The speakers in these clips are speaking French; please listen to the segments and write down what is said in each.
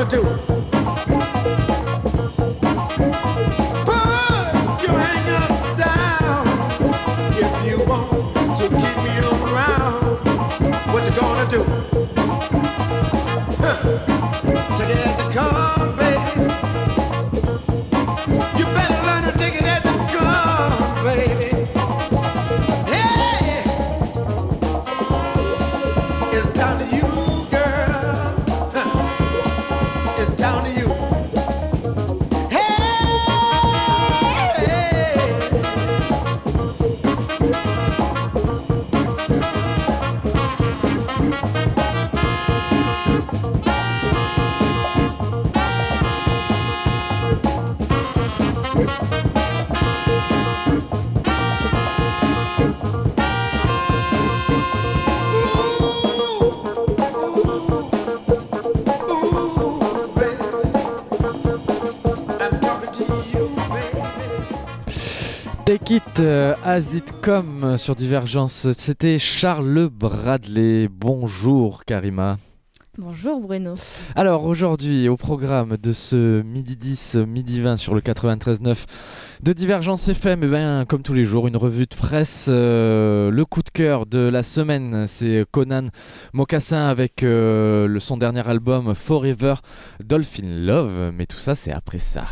do? Put your hang up down if you want to keep me around. What you gonna do? Take it as it comes, baby. You better learn to take it as it comes, baby. Hey, it's down to you, girl. It's down to you. Take It As It Come sur Divergence, c'était Charles Bradley. Bonjour Karima. Bonjour Bruno. Alors aujourd'hui au programme de ce midi 10, midi 20 sur le 93.9 de Divergence FM, comme tous les jours une revue de presse, le coup de cœur de la semaine c'est Conan Mocassin avec son dernier album Forever Dolphin Love, mais tout ça c'est après ça.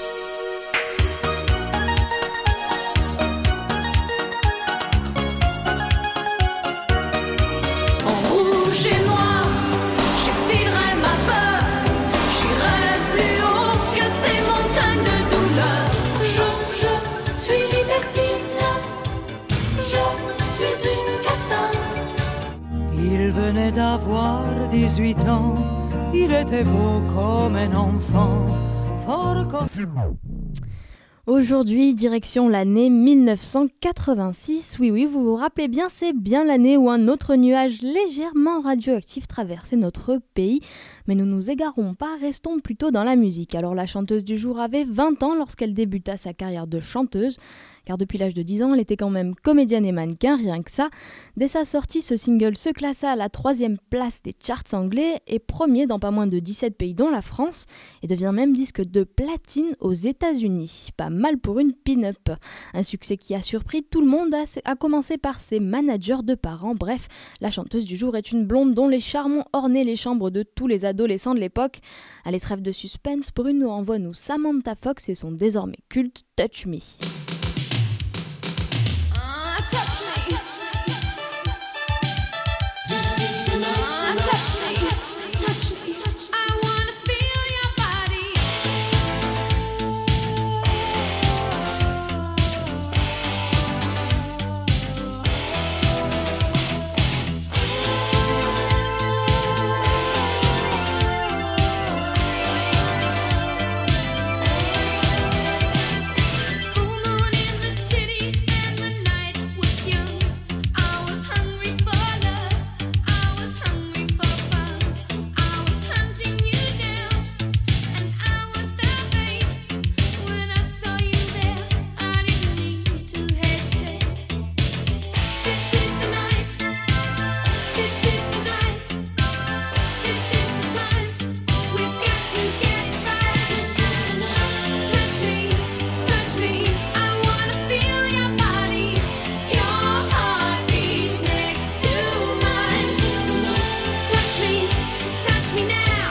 Il venait d'avoir 18 ans, il était beau comme un enfant, fort comme... Aujourd'hui, direction l'année 1986. Oui, vous vous rappelez bien, c'est bien l'année où un autre nuage légèrement radioactif traversait notre pays. Mais nous nous égarons pas, restons plutôt dans la musique. Alors la chanteuse du jour avait 20 ans lorsqu'elle débuta sa carrière de chanteuse. Car depuis l'âge de 10 ans, elle était quand même comédienne et mannequin, rien que ça. Dès sa sortie, ce single se classa à la 3e place des charts anglais et premier dans pas moins de 17 pays dont la France, et devient même disque de platine aux États-Unis. Pas mal pour une pin-up. Un succès qui a surpris tout le monde, à commencer par ses managers de parents. Bref, la chanteuse du jour est une blonde dont les charmes ont orné les chambres de tous les adolescents de l'époque. Allez, trêve de suspense, Bruno envoie-nous Samantha Fox et son désormais culte Touch Me. Touch me. This is the night. Touch me. Touch me. I wanna feel your body. Full moon in the city and the night was young. I was hungry for love. I was hungry for fun. I was hunting you down, and I was the bait. When I saw you there, I didn't need to hesitate. This is the night. This is the night. This is the time. We've got to get it right. This is the night. Touch me, touch me. I wanna feel your body, your heartbeat next to mine. This is the night. Touch me now.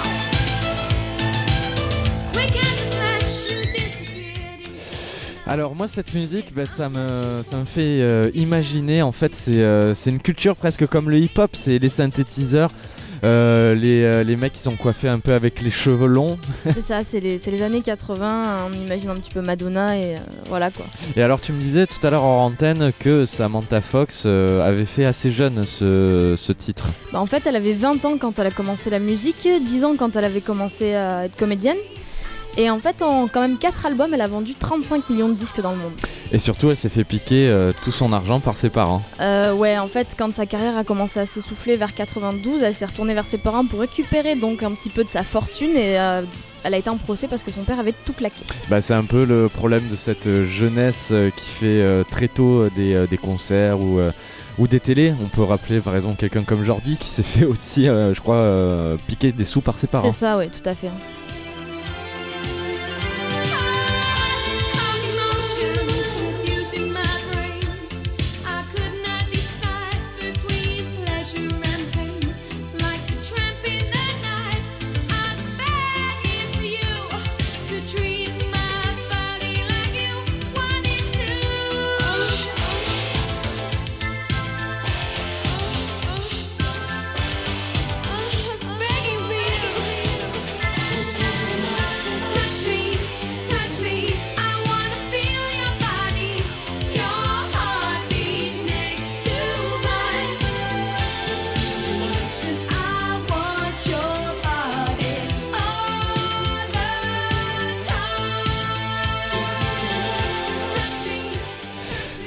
Quick as a flash, you disappeared. Alors moi cette musique ça me fait imaginer, en fait c'est une culture presque comme le hip-hop, c'est les synthétiseurs, les mecs qui sont coiffés un peu avec les cheveux longs. C'est ça, c'est les années 80, on imagine un petit peu Madonna et voilà quoi. Et alors tu me disais tout à l'heure hors antenne que Samantha Fox avait fait assez jeune ce titre. Bah, en fait, elle avait 20 ans quand elle a commencé la musique, 10 ans quand elle avait commencé à être comédienne. Et en fait, en quand même 4 albums, elle a vendu 35 millions de disques dans le monde. Et surtout, elle s'est fait piquer tout son argent par ses parents. Ouais, en fait, quand sa carrière a commencé à s'essouffler vers 92, elle s'est retournée vers ses parents pour récupérer donc un petit peu de sa fortune et elle a été en procès parce que son père avait tout claqué. Bah, c'est un peu le problème de cette jeunesse qui fait très tôt des concerts ou des télés. On peut rappeler par exemple quelqu'un comme Jordi qui s'est fait aussi, je crois, piquer des sous par ses parents. C'est ça, ouais, tout à fait.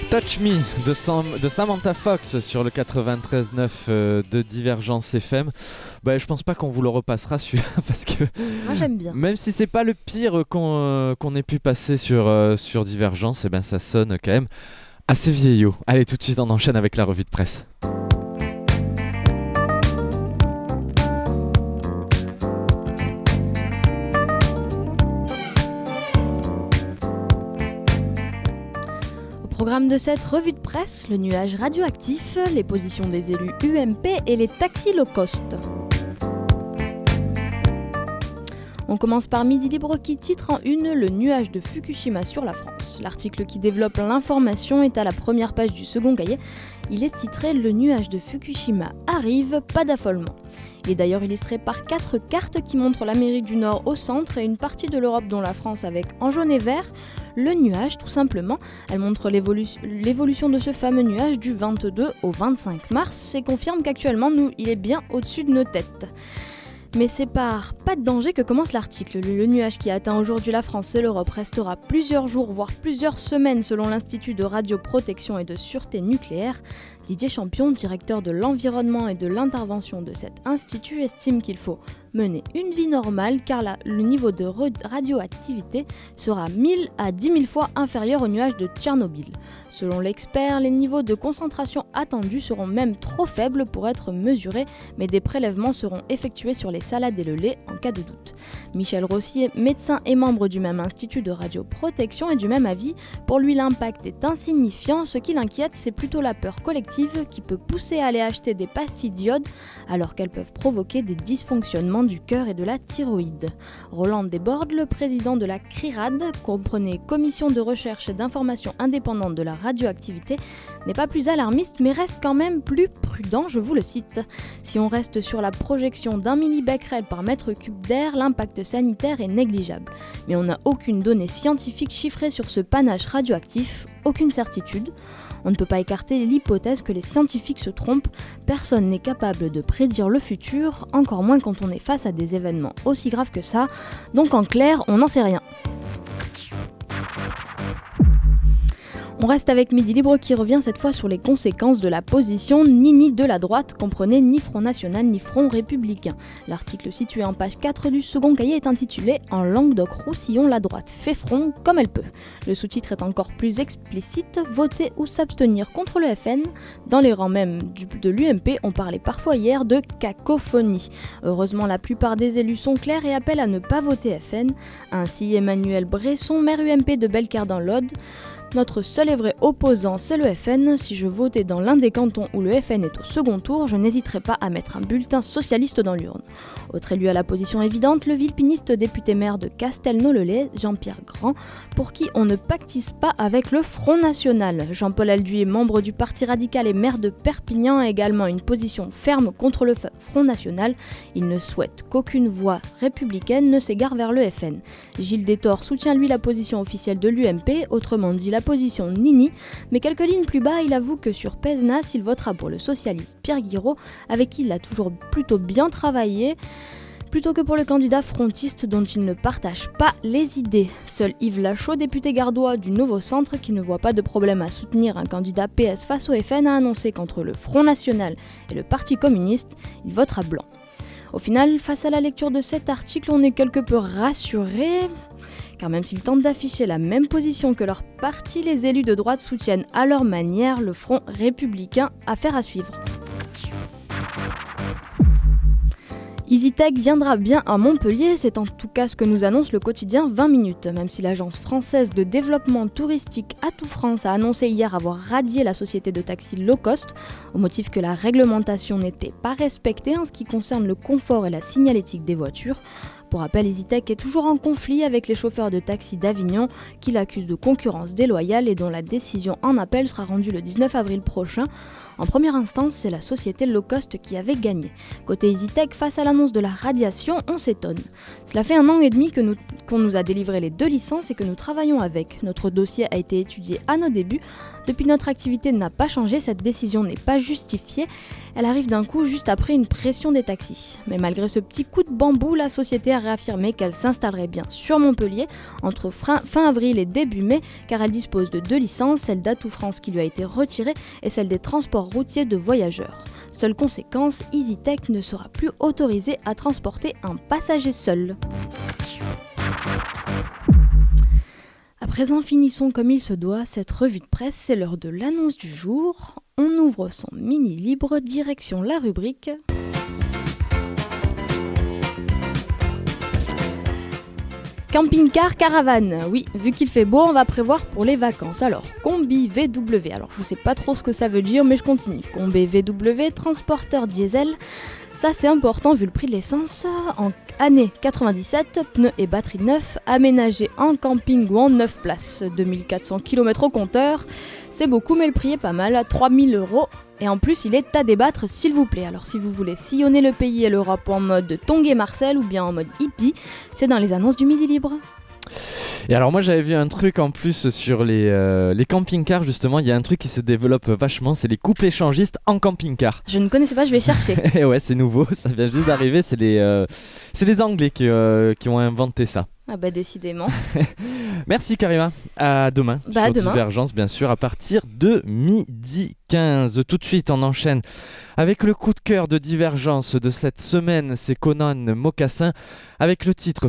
Touch Me de Samantha Fox sur le 93.9 de Divergence FM. Je pense pas qu'on vous le repassera celui-là parce que Moi j'aime bien. même si c'est pas le pire qu'on ait pu passer sur Divergence, ça sonne quand même assez vieillot. Allez, tout de suite on enchaîne avec la revue de presse. Programme de cette revue de presse, le nuage radioactif, les positions des élus UMP et les taxis low cost. On commence par Midi Libre qui titre en une le nuage de Fukushima sur la France. L'article qui développe l'information est à la première page du second cahier. Il est titré Le nuage de Fukushima arrive, pas d'affolement. Il est d'ailleurs illustré par 4 cartes qui montrent l'Amérique du Nord au centre et une partie de l'Europe dont la France avec en jaune et vert le nuage tout simplement. Elle montre l'évolution de ce fameux nuage du 22 au 25 mars et confirme qu'actuellement il est bien au-dessus de nos têtes. Mais c'est par pas de danger que commence l'article. Le nuage qui atteint aujourd'hui la France et l'Europe restera plusieurs jours, voire plusieurs semaines selon l'Institut de radioprotection et de sûreté nucléaire. Didier Champion, directeur de l'environnement et de l'intervention de cet institut, estime qu'il faut mener une vie normale car le niveau de radioactivité sera 1000 à 10 000 fois inférieur au nuage de Tchernobyl. Selon l'expert, les niveaux de concentration attendus seront même trop faibles pour être mesurés, mais des prélèvements seront effectués sur les salades et le lait en cas de doute. Michel Rossier, médecin et membre du même institut de radioprotection, est du même avis. Pour lui, l'impact est insignifiant. Ce qui l'inquiète, c'est plutôt la peur collective qui peut pousser à aller acheter des pastilles d'iode alors qu'elles peuvent provoquer des dysfonctionnements du cœur et de la thyroïde. Roland Desbordes, le président de la CRIRAD, comprenez Commission de recherche et d'information indépendante de la radioactivité, n'est pas plus alarmiste mais reste quand même plus prudent, je vous le cite. Si on reste sur la projection d'1 millibecquerel par mètre cube d'air, l'impact sanitaire est négligeable. Mais on n'a aucune donnée scientifique chiffrée sur ce panache radioactif, aucune certitude. On ne peut pas écarter l'hypothèse que les scientifiques se trompent. Personne n'est capable de prédire le futur, encore moins quand on est face à des événements aussi graves que ça. Donc en clair, on n'en sait rien. On reste avec Midi Libre qui revient cette fois sur les conséquences de la position ni de la droite, comprenez ni Front National ni Front Républicain. L'article situé en page 4 du second cahier est intitulé « En Languedoc-Roussillon, la droite fait front comme elle peut ». Le sous-titre est encore plus explicite, « Voter ou s'abstenir contre le FN ». Dans les rangs même de l'UMP, on parlait parfois hier de cacophonie. Heureusement, la plupart des élus sont clairs et appellent à ne pas voter FN. Ainsi, Emmanuel Bresson, maire UMP de Bellecarre dans l'Aude, notre seul et vrai opposant, c'est le FN. Si je votais dans l'un des cantons où le FN est au second tour, je n'hésiterai pas à mettre un bulletin socialiste dans l'urne. Autre élu à la position évidente, le villepiniste député maire de Castelnau-le-Lay, Jean-Pierre Grand, pour qui on ne pactise pas avec le Front National. Jean-Paul Alduy, membre du Parti radical et maire de Perpignan, a également une position ferme contre le Front National. Il ne souhaite qu'aucune voix républicaine ne s'égare vers le FN. Gilles Détor soutient lui la position officielle de l'UMP, autrement dit la position Nini, mais quelques lignes plus bas, il avoue que sur Pézenas, il votera pour le socialiste Pierre Guiraud, avec qui il a toujours plutôt bien travaillé, plutôt que pour le candidat frontiste dont il ne partage pas les idées. Seul Yves Lachaud, député gardois du Nouveau Centre, qui ne voit pas de problème à soutenir un candidat PS face au FN, a annoncé qu'entre le Front National et le Parti communiste, il votera blanc. Au final, face à la lecture de cet article, on est quelque peu rassuré, car même s'ils tentent d'afficher la même position que leur parti, les élus de droite soutiennent à leur manière le Front républicain. Affaire à suivre. EasyTech viendra bien à Montpellier, c'est en tout cas ce que nous annonce le quotidien 20 minutes. Même si l'agence française de développement touristique Atout France a annoncé hier avoir radié la société de taxi low cost, au motif que la réglementation n'était pas respectée en ce qui concerne le confort et la signalétique des voitures. Pour rappel, EasyTech est toujours en conflit avec les chauffeurs de taxi d'Avignon qui l'accusent de concurrence déloyale et dont la décision en appel sera rendue le 19 avril prochain. En première instance, c'est la société low cost qui avait gagné. Côté EasyTech, face à l'annonce de la radiation, on s'étonne. Cela fait 1 an et demi qu'on nous a délivré les 2 licences et que nous travaillons avec. Notre dossier a été étudié à nos débuts. Depuis, notre activité n'a pas changé, cette décision n'est pas justifiée. Elle arrive d'un coup juste après une pression des taxis. Mais malgré ce petit coup de bambou, la société a réaffirmé qu'elle s'installerait bien sur Montpellier entre fin avril et début mai, car elle dispose de 2 licences, celle d'Atout France qui lui a été retirée et celle des transports routiers de voyageurs. Seule conséquence, EasyTech ne sera plus autorisé à transporter un passager seul. À présent, finissons comme il se doit cette revue de presse, c'est l'heure de l'annonce du jour. On ouvre son mini-libre, direction la rubrique... Camping-car caravane, oui, vu qu'il fait beau, on va prévoir pour les vacances. Alors, combi VW, alors je sais pas trop ce que ça veut dire, mais je continue. Combi VW, transporteur diesel, ça c'est important vu le prix de l'essence. En année 97, pneus et batterie neufs, aménagés en camping ou en 9 places, 2400 km au compteur. C'est beaucoup, mais le prix est pas mal, à 3000 €. Et en plus, il est à débattre, s'il vous plaît. Alors, si vous voulez sillonner le pays et l'Europe en mode Tongue et Marcel ou bien en mode hippie, c'est dans les annonces du Midi Libre. Et alors moi j'avais vu un truc en plus sur les camping-cars justement, il y a un truc qui se développe vachement, c'est les couples échangistes en camping-car. Je ne connaissais pas, je vais chercher. Et ouais, c'est nouveau, ça vient juste d'arriver, c'est les Anglais qui ont inventé ça. Ah bah décidément. Merci Karima, à demain sur demain. Divergence bien sûr à partir de 12h15. Tout de suite on enchaîne avec le coup de cœur de Divergence de cette semaine, c'est Conan Mocassin avec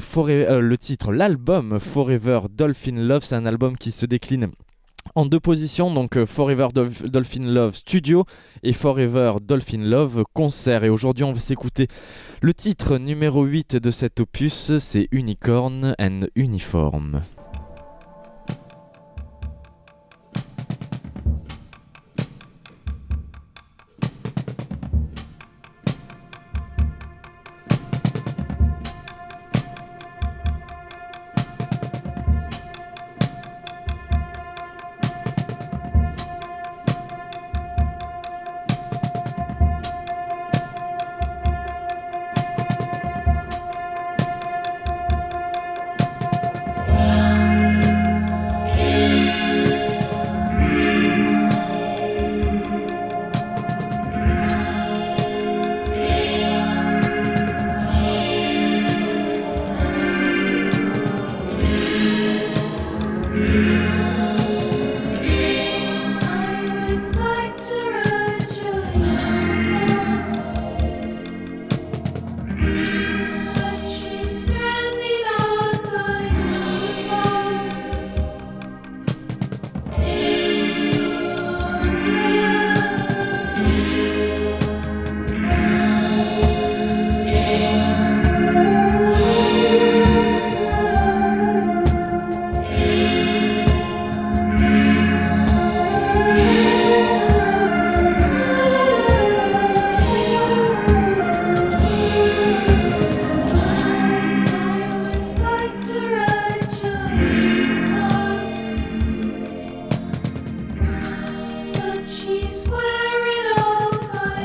l'album Forever Dolphin Love. C'est un album qui se décline en 2 positions, donc Forever Dolphin Love Studio et Forever Dolphin Love Concert. Et aujourd'hui on va s'écouter le titre numéro 8 de cet opus, c'est Unicorn and Uniform.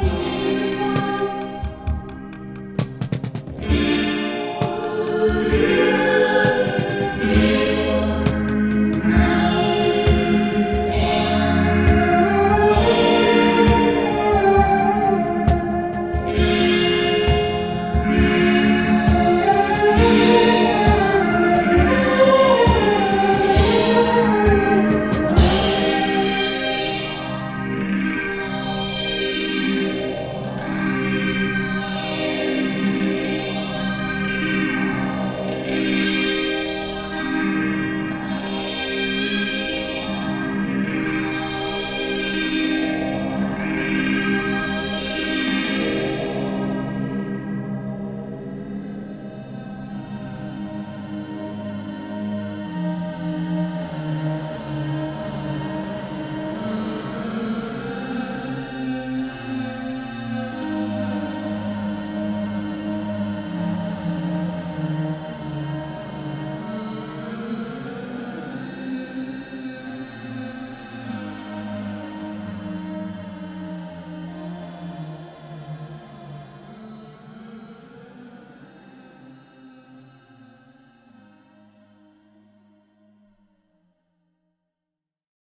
Unicorn.